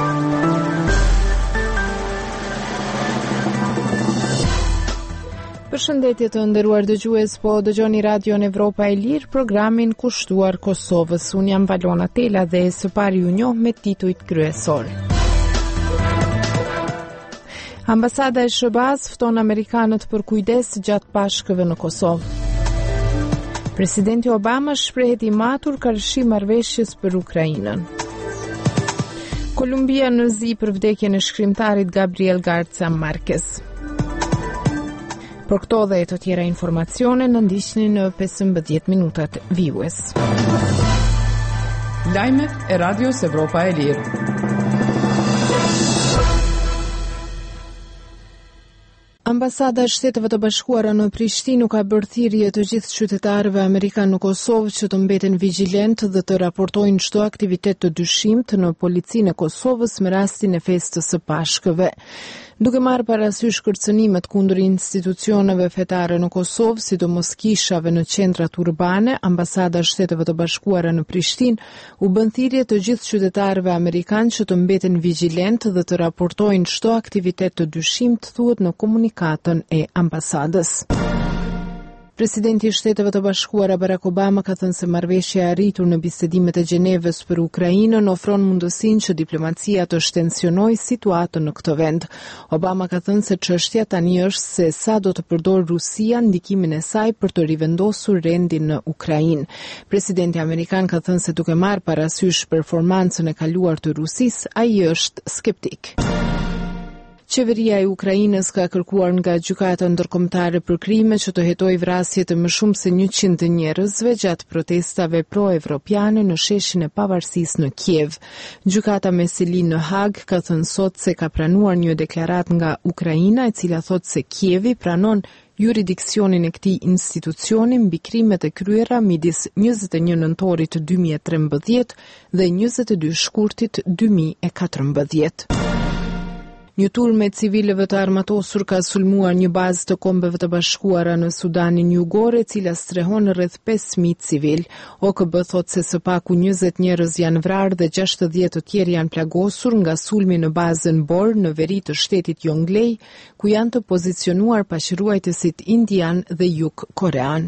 Përshëndetje të nderuar dëgjues, po dëgjoni Radion Evropa e Lirë, programin kushtuar Kosovës. Unë jam Valona Tela dhe së pari ju njoh me titujt kryesor. Ambasada e SBA-s fton amerikanët për kujdes gjatë pashkëve në Kosovë. Presidenti Obama shprehet i matur karshi marrëveshjes për Ukrainën. Kolumbia në zi për vdekjen e shkrimtarit Gabriel Garcia Marquez. Për këto dhe e të tjera informacione në ndiqni në 15 minutat vijues. Lajmet e Radios Evropa e Lirë. Ambasada e Shteteve të Bashkuara në Prishtinë ka bërë thirrje të gjithë qytetarëve amerikanë në Kosovë që të mbeten vigjilent dhe të raportojnë çdo aktivitet të dyshimt në policinë e Kosovës me rastin e festës së Pashkëve. Duke marrë parasysh kërcënimet kundër institucioneve fetare në Kosovë, sidomos kishave në qendrat urbane, Ambasada e Shteteve të Bashkuara në Prishtinë u bën thirrje të gjithë qytetarëve amerikanë që të mbeten vigjilent dhe të raportojnë çdo aktivitet të dyshimt, thuhet në komunikatën e ambasadës. Presidenti i Shteteve të Bashkuara Barack Obama ka thënë se marrëveshja e arritur në bisedimet e Gjenevës për Ukrainën ofron mundësinë që diplomacia të shtensionojë situatën në këtë vend. Obama ka thënë se çështja tani është se sa do të përdorë Rusia ndikimin e saj për të rivendosur rendin në Ukrainë. Presidenti amerikan ka thënë se duke marrë parasysh performancën e kaluar të Rusisë, ai është skeptik. Qeveria e Ukrainës ka kërkuar nga gjykata ndërkombëtare për krime që të hetojë vrasjet e më shumë se 100 njerëzve gjatë protestave pro-evropiane në sheshin e pavarësisë në Kiev. Gjykata me seli në Hag ka thënë sot se ka pranuar një deklaratë nga Ukraina e cila thotë se Kievi pranon juridiksionin e këtij institucioni mbi krimet e kryera midis 21 nëntorit 2013 dhe 22 shkurtit 2014. Një turme civilëve të armatosur ka sulmuar një bazë të Kombeve të Bashkuara në Sudanin Jugor, e cila strehon rreth 5.000 civil. OKB thotë se së paku 20 njerëz janë vrarë dhe 60 të tjerë janë plagosur nga sulmi në bazën Bor në veri të shtetit Jonglei, ku janë të pozicionuar paqëruajtësit indian dhe jug korean.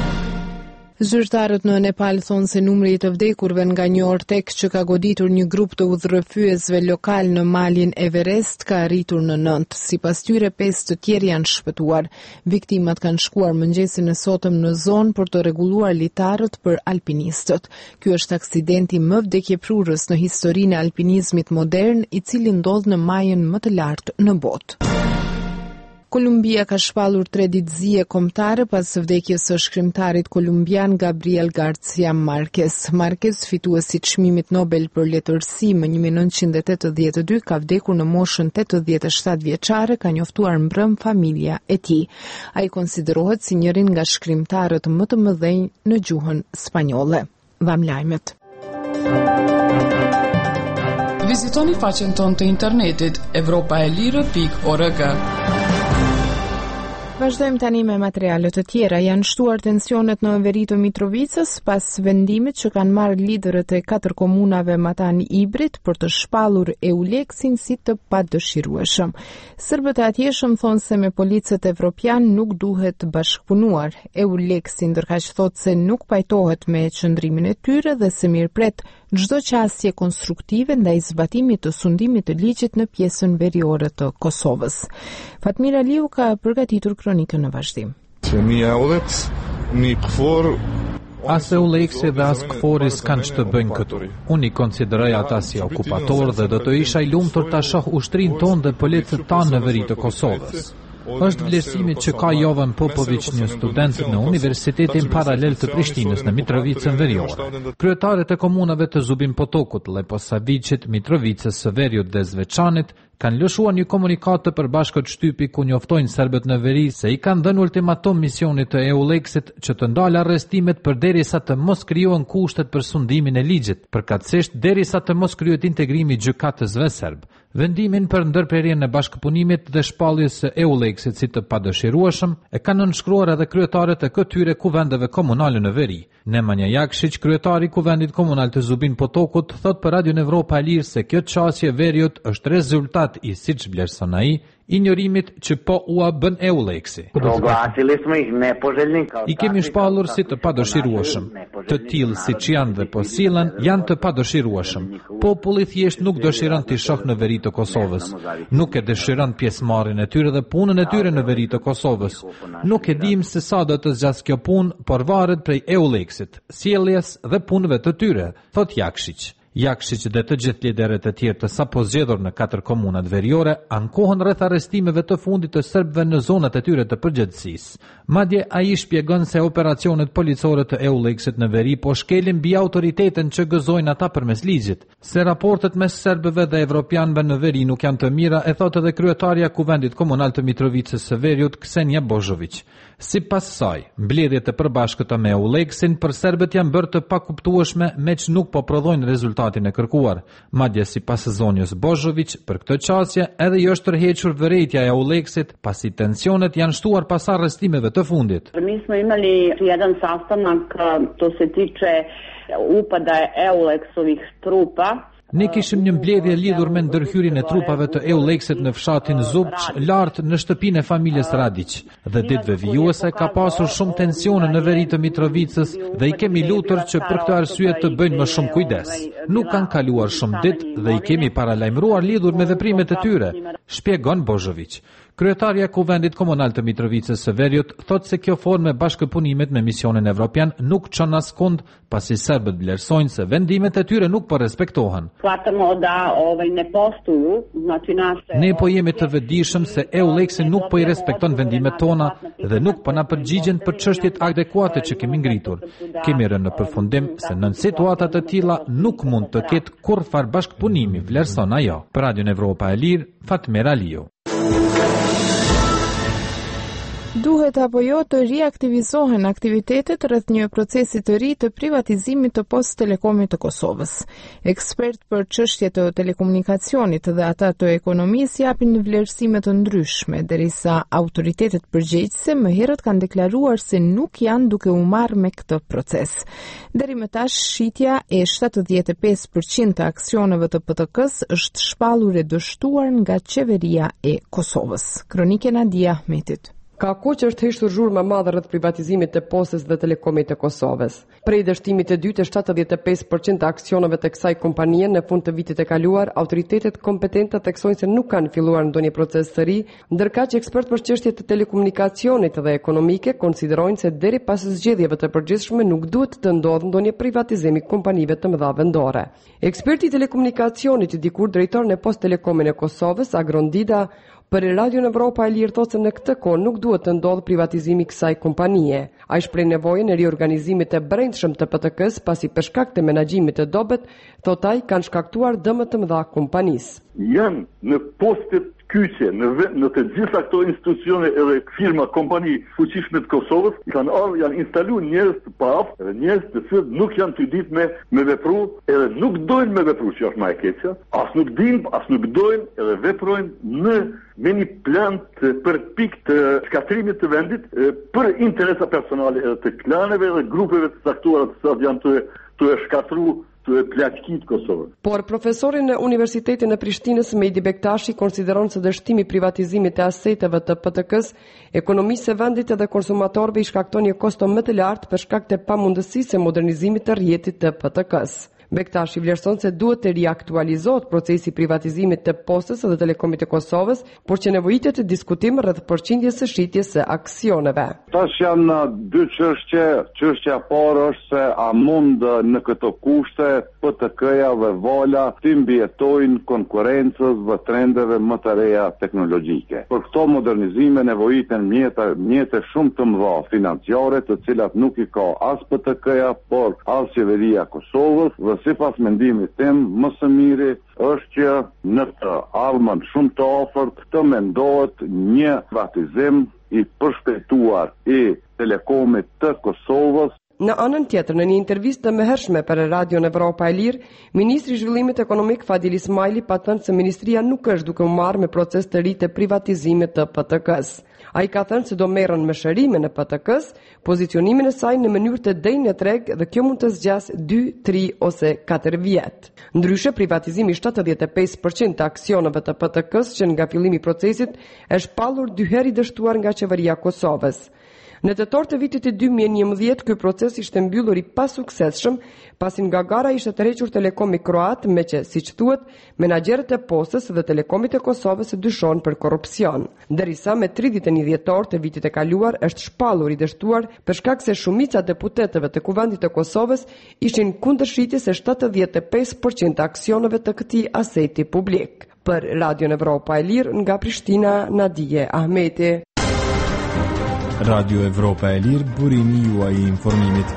Zyrtarët në Nepal thonë se numri i të vdekurve nga një ortek që ka goditur një grup të udhërrëfyesve lokal në malin Everest ka arritur në 9. Sipas tyre 5 të tjerë janë shpëtuar. Viktimat kanë shkuar mëngjesin e sotëm në zonë për të rregulluar litarët për alpinistët. Ky është aksidenti më vdekjeprurës në historinë e alpinizmit modern, i cili ndodh në majën më të lartë në botë. Kolumbia ka shpallur 3 ditë zije kombëtare pas vdekjes së shkrimtarit kolumbian Gabriel Garcia Marquez. Marquez, fituesi i çmimit Nobel për letërsi më 1982, ka vdekur në moshën 87 vjeçare, ka njoftuar mbrëm familja e tij. Ai konsiderohet si njërin nga shkrimtarët më të mëdhenj në gjuhën spanjolle. Vam lajmet. Vizitoni faqen tonë të internetit europaelire.org. Vazhdojmë tani me materialet të tjera. Janë shtuar tensionet në veri të Mitrovicës pas vendimit që kanë marrë liderët e 4 komunave Matani Ibrit për të shpallur EULEX-in si të padëshirueshëm. Serbët e atjeshëm thonë se me policët evropian nuk duhet bashkëpunuar. EULEX-i ndërkaq thotë se nuk pajtohet me qëndrimin e tyre dhe se mirëpret çdo qasje konstruktive ndaj zbatimit të sundimit të ligjit në pjesën veriore të Kosovës. Fatmir Aliu ka përgatitur kronikën në vazhdim. As EULEX-i dhe as KFOR-i s'kanë që të bëjnë këtu. Unë i konsideroj ata si okupator dhe do të isha i lumtur ta shoh ushtrinë tonë dhe policët tanë në veri të Kosovës. Është vlerësimi që ka Jovan Popović, një student në Universitetin Paralel të Prishtinës në Mitrovicën veriore. Kryetarët e komunave të Zubin Potokut, Leposavicit, Mitrovicës, së Veriut dhe Zvečanit kanë lëshuar një komunikat të përbashkët shtypi ku njoftojnë serbët në veri se i kanë dhënë ultimatum misionit të EULEX-it që të ndalë arrestimet përderisa të mos krijohen kushtet për sundimin e ligjit, përkatësisht derisa të mos krijohet integrimi i gjykatësve serb. Vendimin për ndërprerjen e bashkëpunimit dhe shpalljes së EULEX-it si të padëshirueshëm e kanë nënshkruar edhe kryetarët e këtyre kuvendeve komunale në veri. Nemanja Jakšić, kryetari i kuvendit komunal të Zubin Potokut, thot për Radion Evropa e Lirë se kjo çështje veriut është rezultat i siç vlerëson ai i njorimit që po ua bën EULEX-i. I kemi shpallur si të padëshirueshëm. Të tillë siç janë dhe po sillen, janë të padëshirueshëm. Populli thjesht nuk dëshiron të shohë në veri të Kosovës. Nuk e dëshiron pjesëmarrjen e tyre dhe punën e tyre në veri të Kosovës. Nuk e dim se sa do të zgjasë kjo punë, por varet prej EULEX-it, sjelljes dhe punëve të tyre, thot Jakšić. Jakšić dhe të gjithë liderët e tjerë të sapo zgjedhur në 4 komunat veriore ankohen rreth arrestimeve të fundit të serbëve në zonat e tyre të përgjegjësisë. Madje ai shpjegon se operacionet policore të EULEX-it në veri po shkelin mbi autoritetin që gëzojnë ata përmes ligjit. Se raportet mes serbëve dhe evropianëve në veri nuk janë të mira, e thotë edhe kryetaria e kuvendit komunal të Mitrovicës së Veriut, Ksenija Bozhović. Sipas saj, mbledhjet e përbashkëta me EULEX-in për serbët janë bërë të pakuptueshme, meq nuk po prodhojnë rezultatin e kërkuar. Madje sipas zonjës Bozhović, për këtë çështje edhe jo është tërhequr vërejtja e EULEX-it, pasi tensionet janë shtuar pas arrestimeve të fundit. Mi smo imali jedan sastanak što se tiče upada EULEX-ovih trupa. Ne kishim një mbledhje lidhur me ndërhyrjen e trupave të EULEX-it në fshatin Zubç, lart në shtëpinë e familjes Radić. Dhe ditëve vijuese ka pasur shumë tensione në veri të Mitrovicës dhe i kemi lutur që për këtë arsye të bëjnë më shumë kujdes. Nuk kanë kaluar shumë ditë dhe i kemi paralajmëruar lidhur me veprimet e tyre, shpjegon Bozhović. Kryetarja e kuvendit komunal të Mitrovicës së Veriut thotë se kjo formë e bashkëpunimit me misionin evropian nuk çon askund, pasi serbët vlerësojnë se vendimet e tyre nuk po respektohen. Ne po jemi të vetëdijshëm se EULEX-i nuk po i respekton vendimet tona dhe nuk po na përgjigjen për çështjet adekuate që kemi ngritur. Kemi rënë në përfundim se në situata të tilla nuk mund të ketë kurrfarë bashkëpunimi, vlerëson ajo. Për Radion Evropa e Lirë, Fatmir Aliu. Duhet apo jo të riaktivizohen aktivitetet rreth një procesi të ri të privatizimit të Post Telekomit të Kosovës. Ekspert për çështje të telekomunikacionit dhe ata të ekonomisë japin vlerësime të ndryshme, derisa autoritetet përgjegjëse më herët kanë deklaruar se nuk janë duke u marrë me këtë proces. Deri më tash shitja e 75% të aksioneve të PTK-s është shpallur e dështuar nga qeveria e Kosovës. Kronike Nadia Ahmetit. Ka kohë që është heshtur zhurmë e madhe rreth privatizimit të Postës dhe Telekomit të Kosovës. Prej dështimit të dytë, 75% të aksioneve të kësaj kompanie në fund të vitit të kaluar, autoritetet kompetente theksojnë se nuk kanë filluar ndonjë proces të ri, ndërkaq ekspertë për çështje të telekomunikacionit dhe ekonomike konsiderojnë se deri pas zgjedhjeve të përgjithshme nuk duhet të ndodhë ndonjë privatizim i kompanive të mëdha vendore. Eksperti i telekomunikacionit, dikur drejtori në Post Telekomin e Kosovës, Agrondida, për Radion Evropa e Lirë thotë se në këtë kohë nuk duhet të ndodhë privatizimi i kësaj kompanie. Ai shpreh nevojën e riorganizimit të brendshëm të PTK-s pasi për shkak të menaxhimit të dobët, thotë ai, kanë shkaktuar dëme të mëdha kompanisë. Janë në postet kyçe në të gjitha këto institucione edhe firma, kompani fuqishme të Kosovës, janë instaluar njerëz të paaftë, edhe njerëz të cilët nuk janë të ditë me vepru, edhe nuk dojnë me vepru, që është më e keqja, as nuk dinë, as nuk dojnë, edhe veprojnë me një plan për pikë të shkatrimit të vendit për interesa personale edhe të klaneve dhe grupeve të caktuara të cilat janë të shkatru të plaçkit Kosovës. Por profesorin në Universitetin e Prishtinës Mejdi Bektashi konsideron se dështimi privatizimit të aseteve të PTK-s, ekonomisë së vendit edhe konsumatorëve i shkakton një kosto më të lartë për shkak të pamundësisë së modernizimit të rrjetit të PTK-s. Bektashi vlerëson se duhet të riaktualizohet procesi privatizimit të Postës dhe Telekomit të Kosovës, por që nevojitet të diskutim rreth përqindjes së shitjes së aksioneve. Tash janë dy çështje. Çështja e parë është se a mund në këto kushte PTK-ja dhe vola të mbijetojnë konkurrencës dhe trendeve më të reja teknologjike. Për këto modernizime nevojiten mjete shumë të mëdha financiare, të cilat nuk i ka as PTK-ja, por as qeveria e Kosovës. Dhe sipas mendimit tim, më së miri është që në të ardhmen shumë të afërt të mendohet një privatizim i përshpejtuar i Telekomit të Kosovës. Në anën tjetër, në një intervistë të mëhershme për Radion Evropa e Lirë, Ministri i Zhvillimit Ekonomik Fadil Ismaili pa thënë se ministria nuk është duke u marrë me proces të ri të privatizimit të PTK-s. Ai ka thënë se do merren me shërime në PTK-s, pozicionimin e saj në mënyrë të denjë në treg dhe kjo mund të zgjasë 2, 3 ose 4 vjet. Ndryshe, privatizimi 75% të aksioneve të PTK-s që nga fillimi i procesit është shpallur 2 herë i dështuar nga qeveria e Kosovës. Në tetor të vitit të 2011, ky proces ishte mbyllur i pasuksesshëm, pasi nga gara ishte tërhequr Telekomi Kroat, me që, siç thuhet, menaxherët e Postës dhe Telekomit e Kosovës dyshon për korrupsion. Derisa me 31 dhjetor të vitit e kaluar është shpallur i dështuar për shkak se shumica e deputetëve të Kuvendit të Kosovës ishin kundër shitjes së 75% të aksioneve të këtij aseti publik. Për Radion Evropa e Lirë nga Prishtina, Nadije Ahmeti. Radio Evropa e Lirë, burimi juaj i informimit.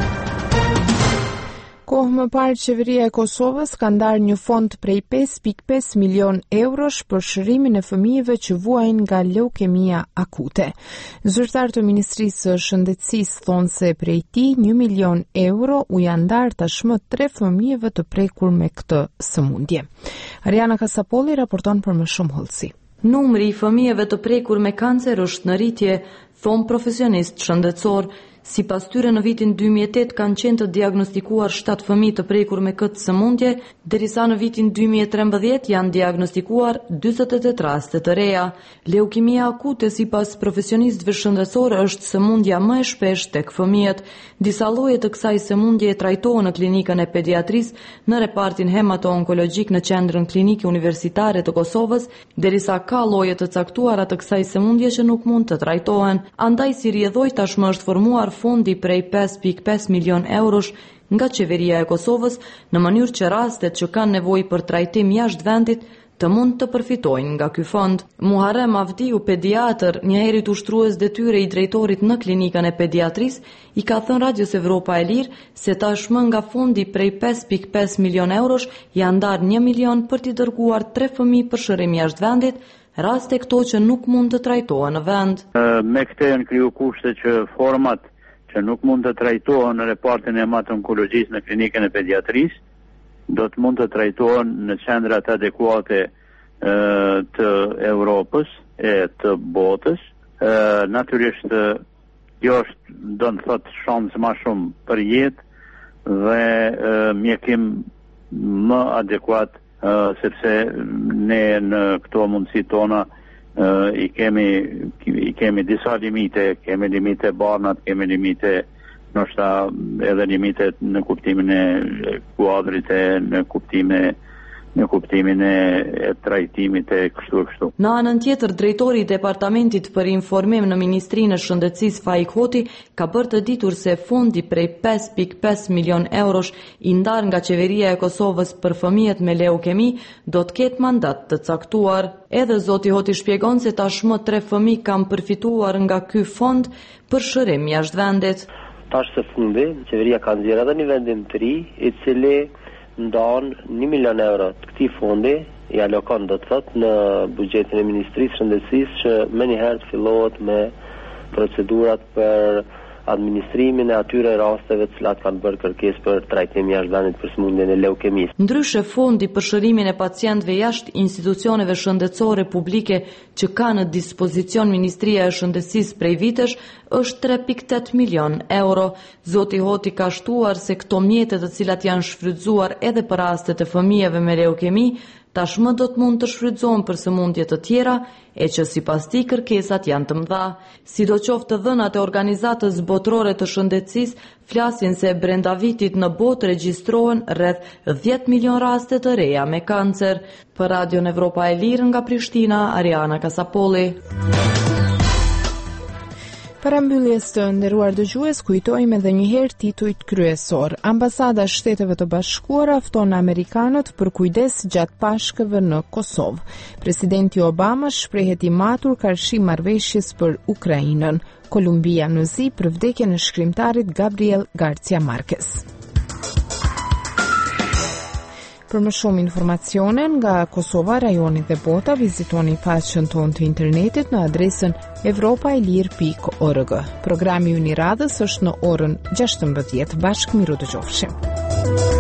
Kohë më parë, qeveria e Kosovës ka ndarë një fond prej 5.5 milion eurosh për shërimin e fëmijëve që vuajnë nga leukemia akute. Zyrtar të Ministrisë së Shëndetësisë thonë se prej tij 1 milion euro u janë ndarë tashmë 3 fëmijëve të prekur me këtë sëmundje. Ariana Kasapolli raporton për më shumë hollësi. Numri i fëmijëve të prekur me kancer është në rritje, thon profesionist shëndetësor. Sipas tyre në vitin 2008 kanë qenë të diagnostikuar 7 fëmijë të prekur me këtë sëmundje, derisa në vitin 2013 janë diagnostikuar 48 raste të reja. Leukemia akute sipas profesionistëve shëndetësorë është sëmundja më e shpeshtë tek fëmijët. Disa lloje të kësaj sëmundje trajtohen në klinikën e pediatrisë, në repartin hemato-onkologjik në Qendrën Klinike Universitare të Kosovës, derisa ka lloje të caktuara të kësaj sëmundje që nuk mund të trajtohen. Andaj si rrjedhoi tashmë është formuar fondi prej 5.5 milion eurosh nga qeveria e Kosovës në mënyrë që rastet që kanë nevojë për trajtim jashtë vendit të mund të përfitojnë nga ky fond. Muharrem Avdiu, pediatër, njëherët ushtrues detyre i drejtorit në klinikën e pediatrisë, i ka thënë Radios Evropa e Lirë se tashmë nga fondi prej 5.5 milion eurosh janë ndarë 1 milion për t'i dërguar 3 fëmijë për shërim jashtë vendit, raste këto që nuk mund të trajtohen në vend. Me këtë janë kriju kushte që format që nuk mund të trajtohen në repartin e hemato-onkologjisë në klinikën e pediatrisë, do të mund të trajtohen në qendrat adekuate të Europës e të botës. Natyrisht, kjo është, do të thotë, shansë më shumë për jetë dhe mjekim më adekuat, sepse ne në këto mundësi tona i kemi disa limite, kemi limite barnat, kemi limite ndoshta edhe limite në kuptimin e kuadrit në kuptimin e trajtimit e kështu. Në anën tjetër, drejtori i Departamentit për Informim në Ministrinë e Shëndetësisë Faik Hoti ka bërë të ditur se fondi prej 5.5 milion eurosh i ndar nga qeveria e Kosovës për fëmijët me leukemi do të ketë mandat të caktuar. Edhe zoti Hoti shpjegon se tashmë 3 fëmijë kanë përfituar nga ky fond për shërim jashtë vendit. Tash së fundi, qeveria ka nxjerrë edhe një vendim të ri, i cili ndon 1 milion euro të këtij fondi, i alokon do të thotë në buxhetin e Ministrisë së Shëndetësisë që më njëherë të fillohet me procedurat për administrimin e atyre rasteve të cilat kanë bërë kërkesë për trajtim jashtë vendit për sëmundjen e leukemisë. Ndryshe, fondi për shërimin e pacientëve jashtë institucioneve shëndetësore publike që ka në dispozicion Ministria e Shëndetësisë prej vitesh është 3.8 milion euro. Zoti Hoti ka shtuar se këto mjete të cilat janë shfrytzuar edhe për rastet e fëmijëve me leukemi tashmë do të mund të shfrytëzohen për sëmundje të tjera, e që sipas tij kërkesat janë të mëdha. Sidoqoftë, dhënat e organizatës botërore të shëndetësisë flasin se brenda vitit në botë regjistrohen rreth 10 milion raste të reja me kancer. Për Radion Evropa e Lirë nga Prishtina, Ariana Kasapolli. Para mbylljes të nderuar dëgjues, kujtojmë edhe një herë titujt kryesor. Ambasada e Shteteve të Bashkuara fton amerikanët për kujdes gjatë pashkëve në Kosovë. Presidenti Obama shprehet i matur karshi marrëveshjes për Ukrainën. Kolumbia në zi për vdekjen e shkrimtarit Gabriel Garcia Marquez. Për më shumë informacione nga Kosova, rajoni dhe bota, vizitoni faqen tonë të internetit në adresën europaelir.org. Programi i Uniradës është në orën 16 bashkë miru dëgjofshim.